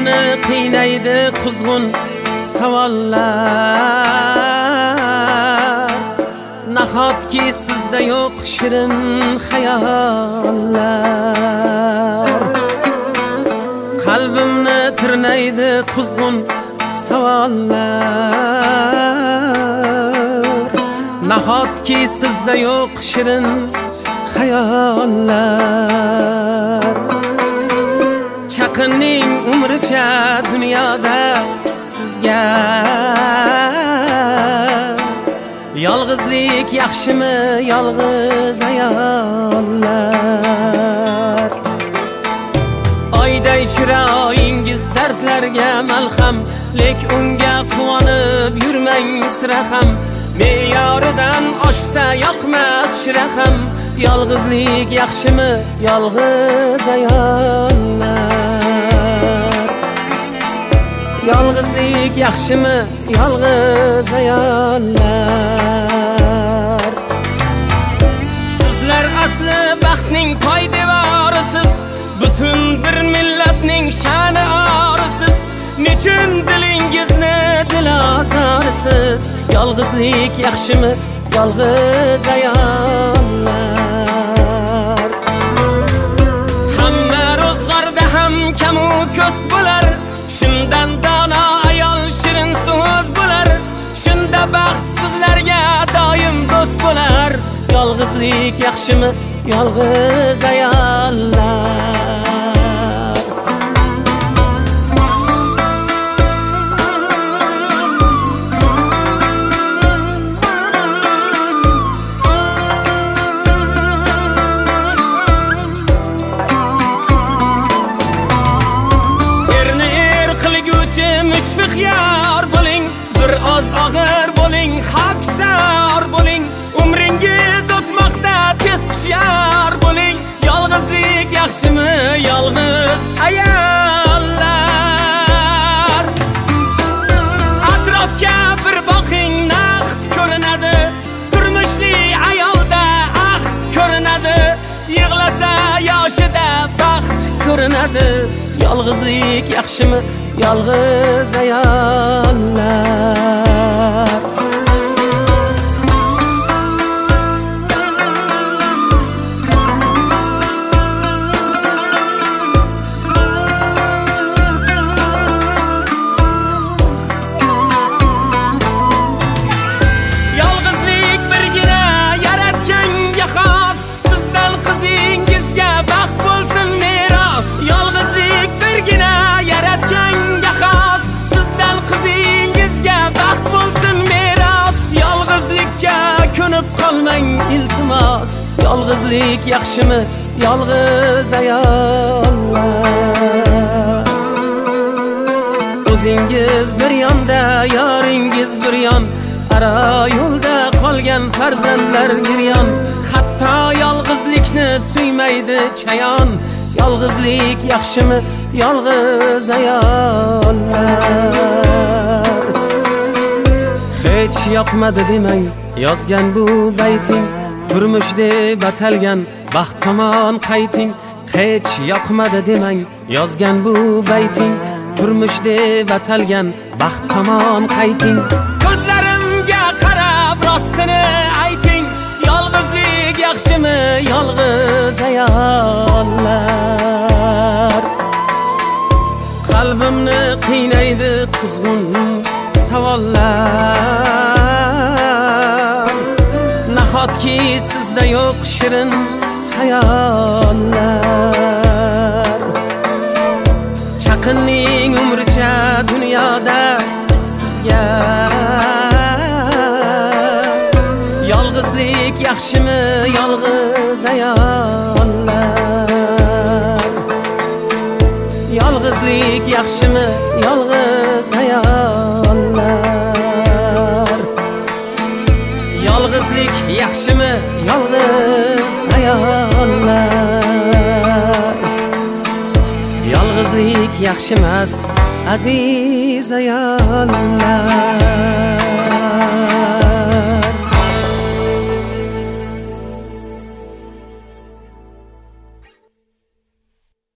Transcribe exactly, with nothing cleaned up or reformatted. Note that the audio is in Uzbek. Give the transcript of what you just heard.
qalbimni qiynaydi quzg'un savollar. Nahotki sizda yo'q shirin xayollar. Qalbimni tirnaydi quzg'un savollar. Nahotki sizda yo'q shirin xayollar. Chaqinning umricha dunyoda sizga yolg'izlik yaxshimi, yolg'iz ayollar. Oyday chiroyingiz dardlarga malham, lek unga quvonib yurmang sira ham. Me'yoridan oshsa yoqmas shira ham. Yolg'izlik yaxshimi, yolg'iz ayollar. Yolg'izlik yaxshimi, yolg'iz ayollar. Sizlar asli baxtning poydevorisiz, butun bir millatning sha'ni orisiz. Nechun dilingizni dilozorisiz? Yolg'izlik yaxshimi, yolg'iz ayollar. Hamma ro'zg'orda ham kamu ko'st bo'lar, shundan dono ayol shirin so'z bo'lar. Shunda baxtsizlarga doim do'st bo'lar. Yolg'izlik yaxshimi, yolg'iz ayollar. Mushfiq yor bo'ling, bir oz og'ir bo'ling, haqsor bo'ling. Umringiz o'tmoqda, tez hushyor bo'ling. Yolg'izlik yaxshimi, yolg'iz ayollar. Atrofga bir boqing, naqd ko'rinadi. Turmushli ayolda ahd ko'rinadi. Yig'lasa yoshida baxt ko'rinadi. Yolg'izlik yaxshimi, yolg'iz ayollar. Yolg'izlik birgina yaratganga xos. Sizdan qizingizga baxt bo'lsin meros. Yolg'izlik birgina yaratganga xos. Sizdan qizingizga baxt bo'lsin meros. Yolg'izlikka ko'nib qolmang iltimos. Yolg'izlik yaxshimi, yolg'iz ayollar. O'zingiz bir yonda, yoringiz bir yon. Ara yo'lda qolgan farzandlar giryon. Hatto yolg'izlikni suymaydi chayon. Yolg'izlik yaxshimi, yolg'iz ayollar. Hech yoqmadi demang yozgan bu bayting. Turmush deb atalgan baxt tomon qayting. Hech yoqmadi demang yozgan bu bayting. Turmush deb atalgan baxt tomon qayting. Ko'zlarimga qarab rostini ayting. Yolg'izlik yaxshimi, yolg'iz ayollar. Qalbimni qiynaydi quzg'un savollar. Nahotki sizda yo'q shirin xayollar. Chaqinning umricha dunyoda sizga yolg'izlik yaxshimi, yolg'iz ayollar. Yolg'izlik yaxshimi, yolg'iz ayollar. Yolg'izlik yaxshimi, yolg'iz ayollar. Yolg'izlik yaxshimas, aziz ayollar.